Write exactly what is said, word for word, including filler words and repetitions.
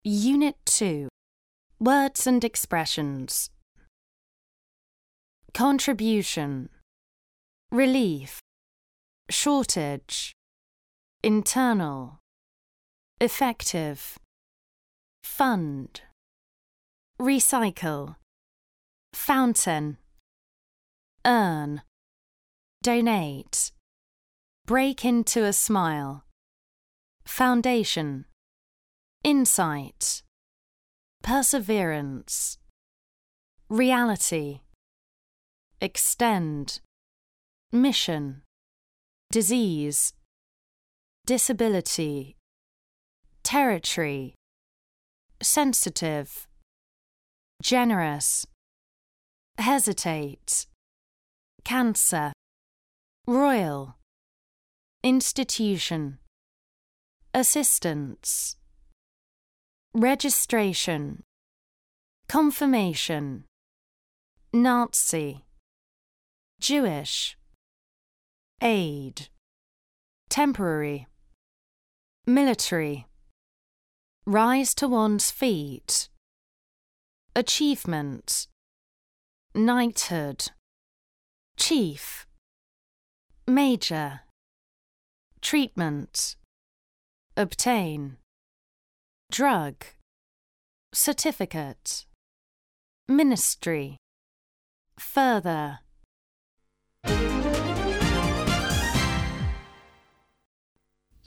Unit two. Words and expressions. Contribution. Relief. Shortage. Internal. Effective. Fund. Recycle. Fountain. Earn. Donate. Break into a smile. Foundation. Insight. Perseverance. Reality. Extend. Mission. Disease. Disability. Territory. Sensitive. Generous. Hesitate. Cancer. Royal. Institution. Assistance. Registration. Confirmation. Nazi. Jewish. Aid. Temporary. Military. Rise to one's feet. Achievement. Knighthood. Chief. Major. Treatment. Obtain. Drug. Certificate. Ministry. Further.